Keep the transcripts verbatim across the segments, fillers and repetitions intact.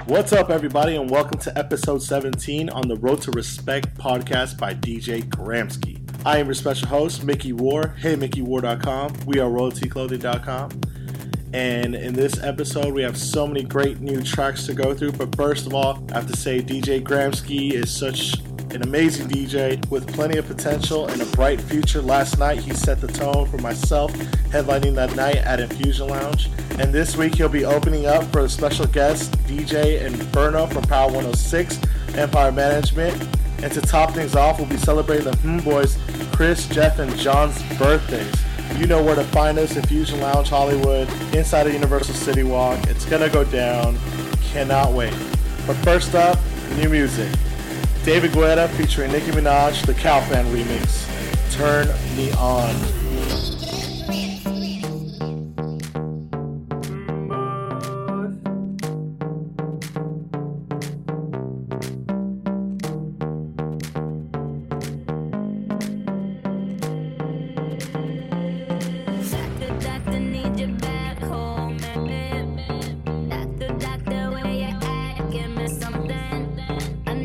What's up, everybody, and welcome to episode seventeen on the Road to Respect podcast by D J Gramsci. I am your special host, Mickey Ward. Hey, Mickey Ward dot com. We are royalty clothing dot com. And in this episode, we have so many great new tracks to go through. But first of all, I have to say D J Gramsci is such an amazing D J with plenty of potential and a bright future. Last night, he set the tone for myself, headlining that night at Infusion Lounge. And this week, he'll be opening up for a special guest, D J Inferno from Power one oh six, Empire Management. And to top things off, we'll be celebrating the Hmm Boys, Chris, Jeff, and John's birthdays. You know where to find us, Infusion Lounge Hollywood, inside of Universal City Walk. It's gonna go down. Cannot wait. But first up, new music. David Guetta featuring Nicki Minaj, the Cowfan remix, Turn Me On.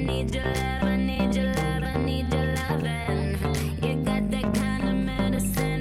I need your love, I need your loving. You got that kind of medicine.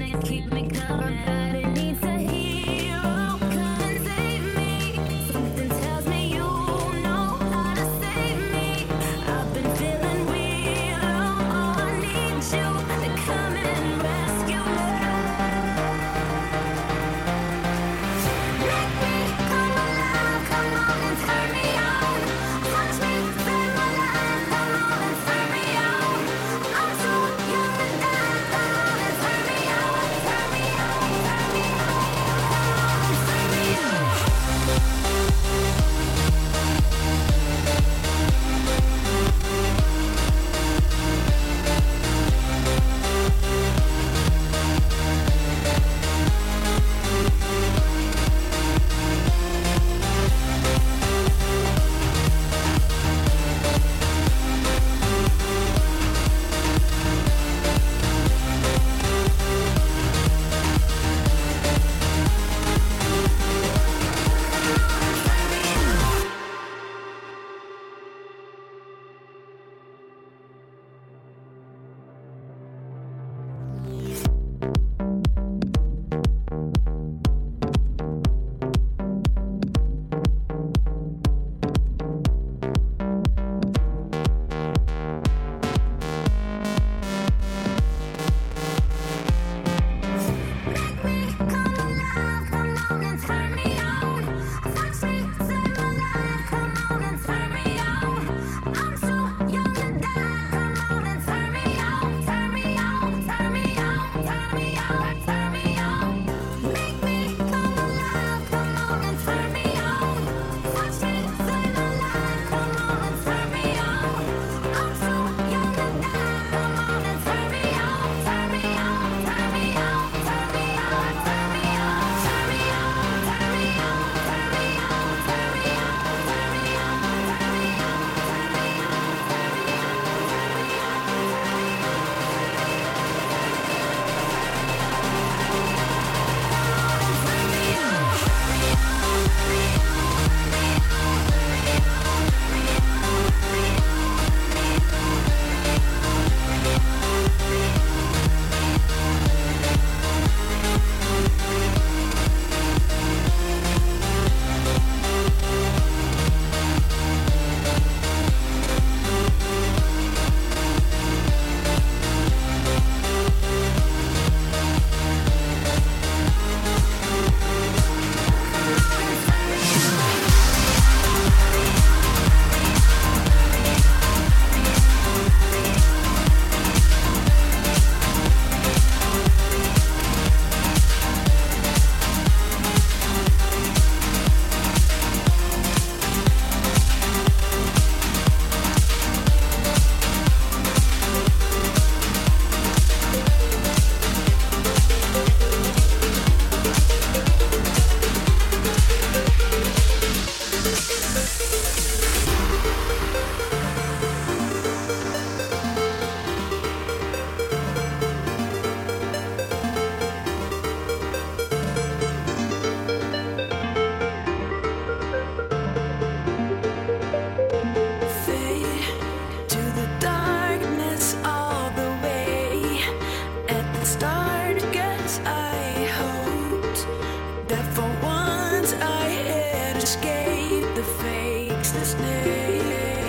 escape the fakes, the snake.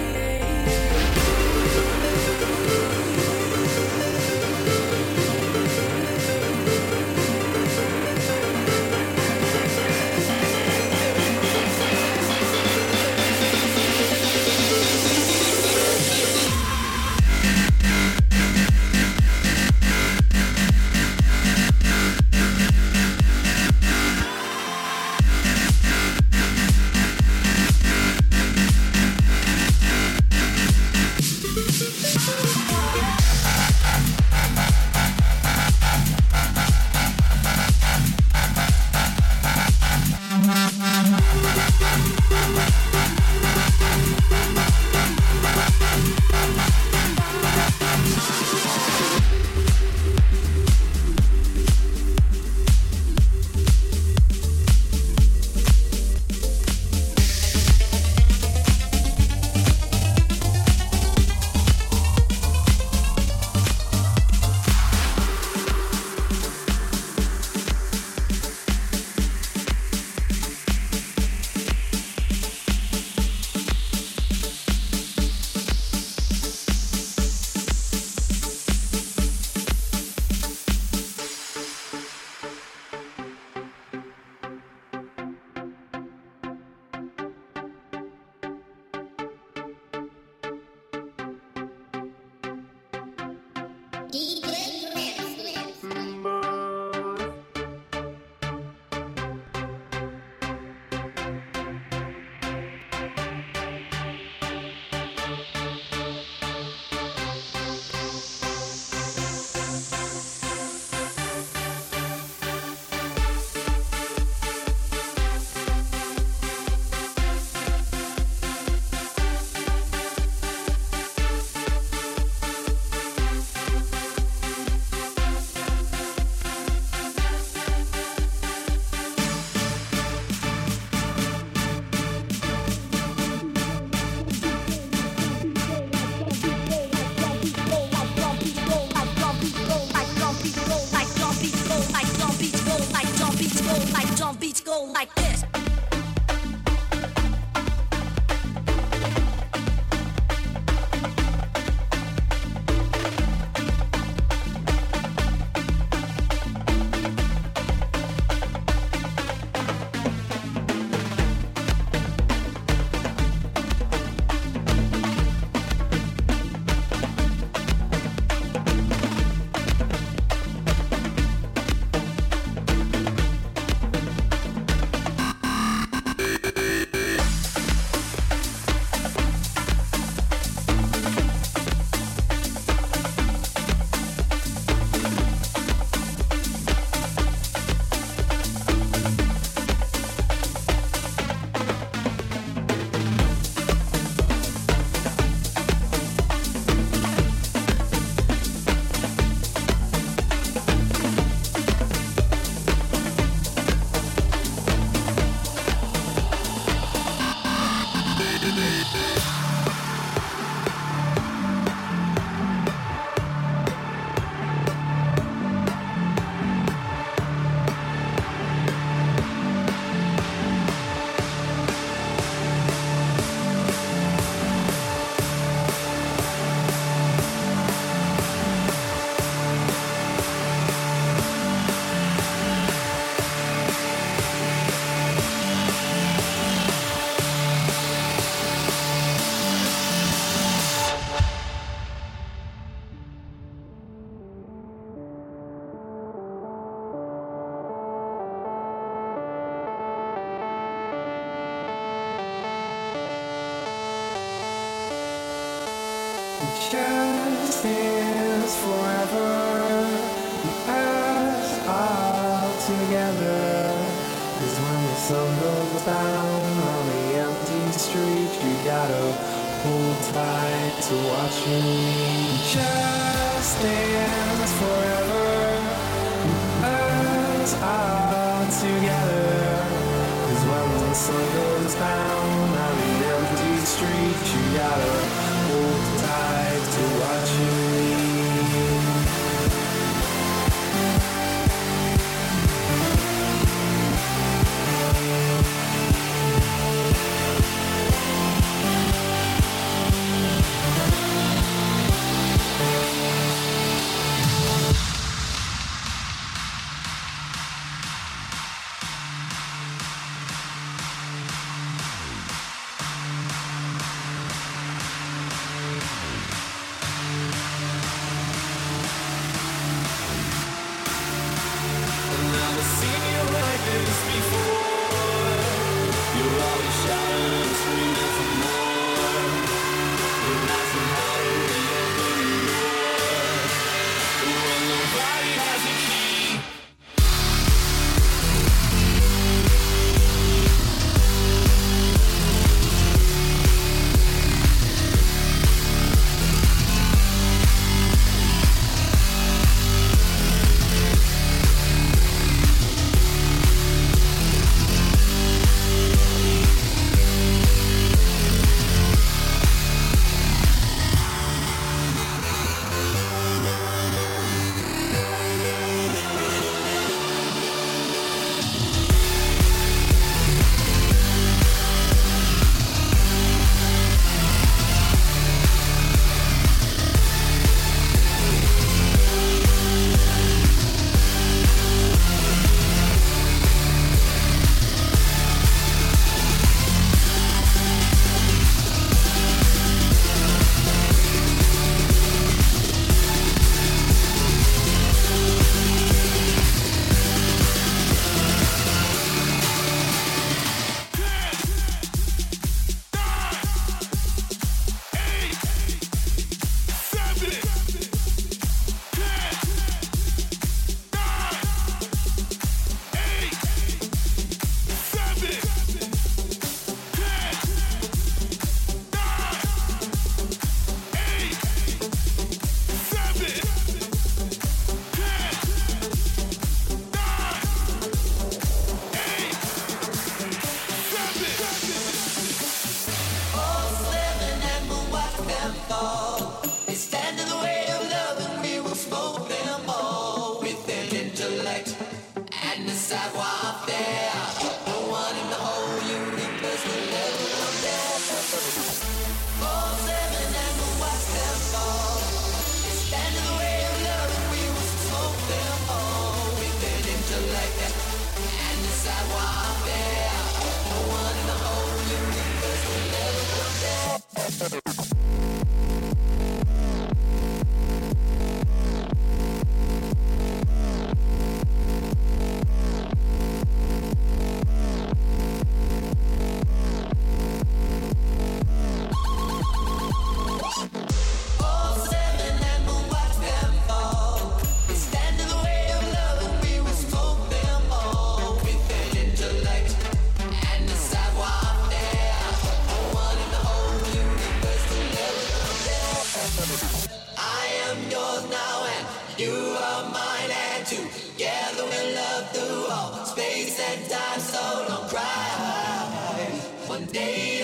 Like this. Just dance forever, us all together. 'Cause when the sun goes down on the empty street, you gotta hold tight to watching me. Just dance forever, us all together. 'Cause when the sun goes down on the empty street, you gotta hold tight to watching me.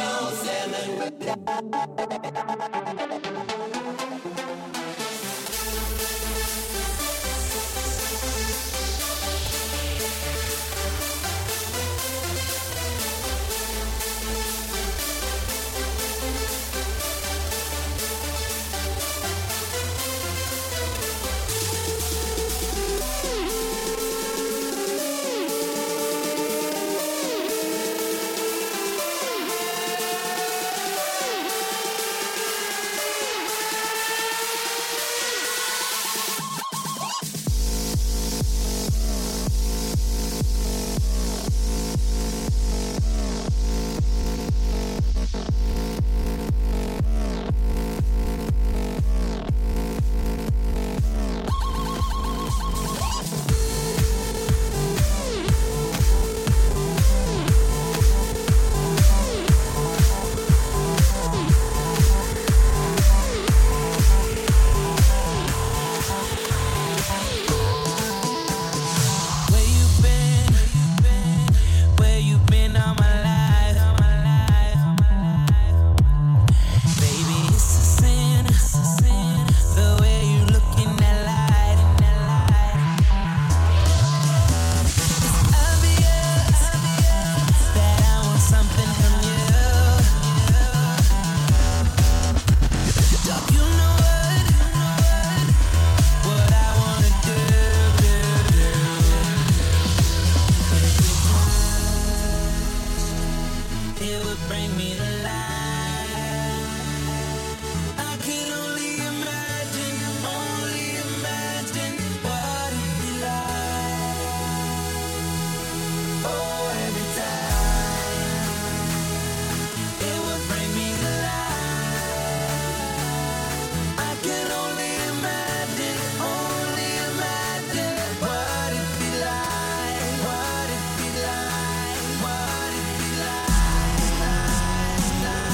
What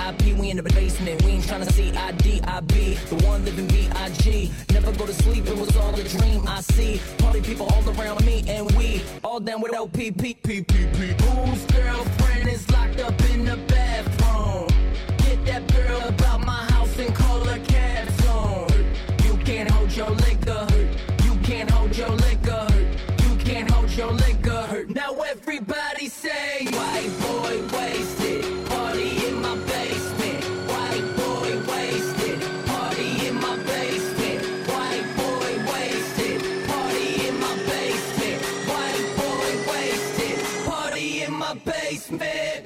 I P, we in the basement. We ain't tryna see I D, I B. The one living B I G. Never go to sleep, it was all a dream. I see party people all around me, and we all down with L P P. P P P. Whose girlfriend is locked up in the bathroom? Get that girl about my house and call her cab soon. You can't hold your liquor. You can't hold your liquor. You can't hold your liquor. Now everybody say, white boy wasted. Party in my basement. White boy wasted. Party in my basement. White boy wasted. Party in my basement. White boy wasted. Party in my basement.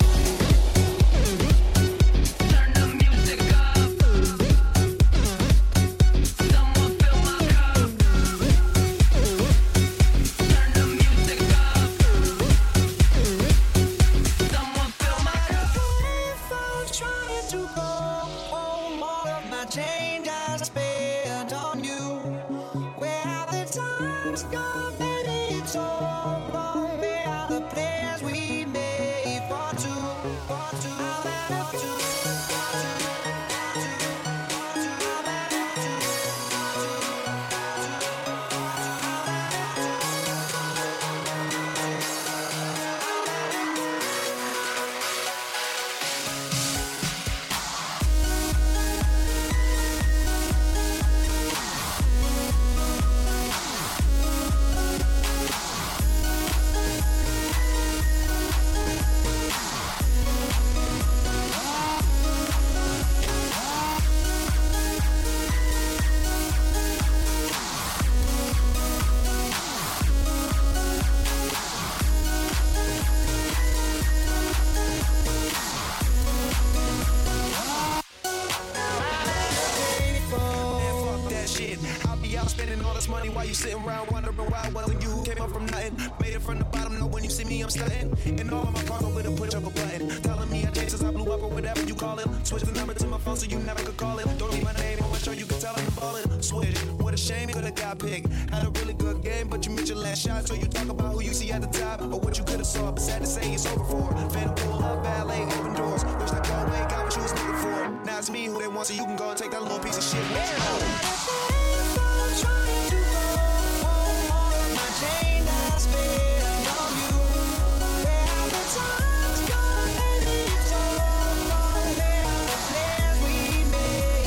Sitting around wondering why it wasn't you who came up from nothing. Made it from the bottom, know when you see me, I'm stunting. And all of my cars with a push of a button. Telling me I changed since I blew up or whatever you call it. Switch the number to my phone so you never could call it. Don't leave my name, I want sure you can tell I'm ballin'. Switch, what a shame, could've got picked. Had a really good game, but you missed your last shot. So you talk about who you see at the top or what you could've saw. But sad to say it's over for. Phantom pull up, ballet, open doors. Wish I go away, got what you was looking for. Now it's me who they want, so you can go and take that little piece of shit. Chain I spent on you. Where have the times gone and it's all gone. Where are the plans we made?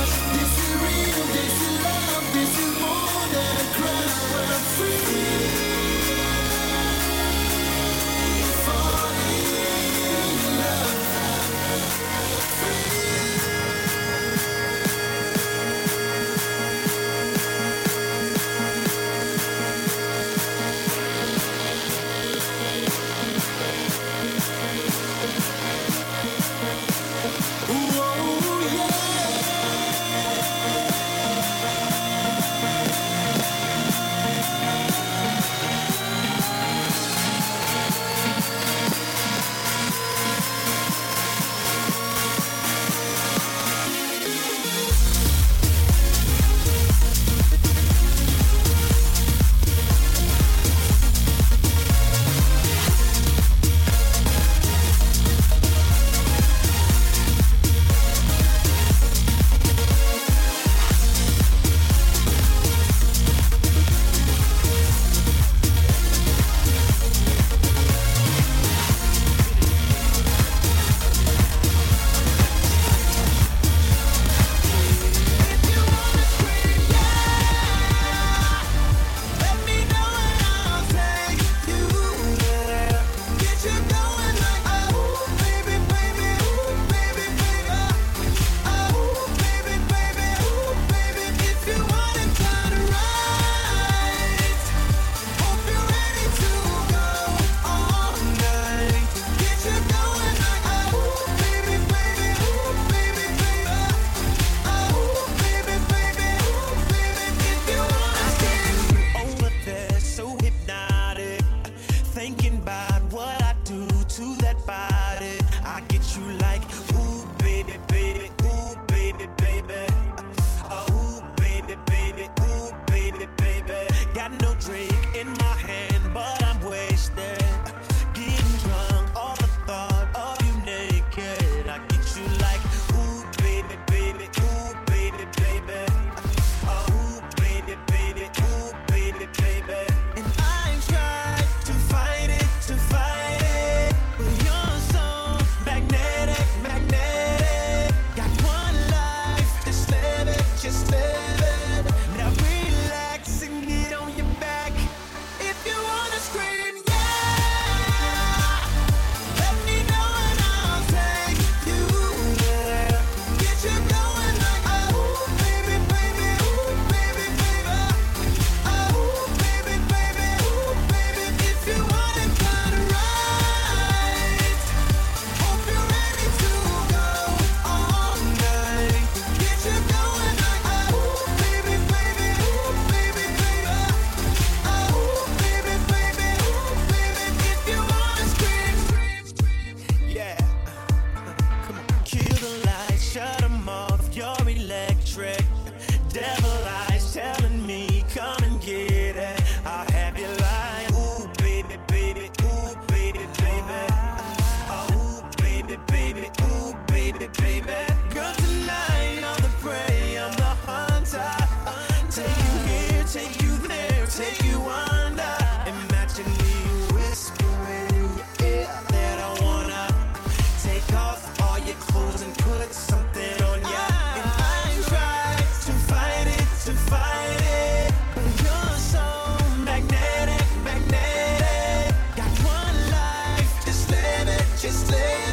Just stay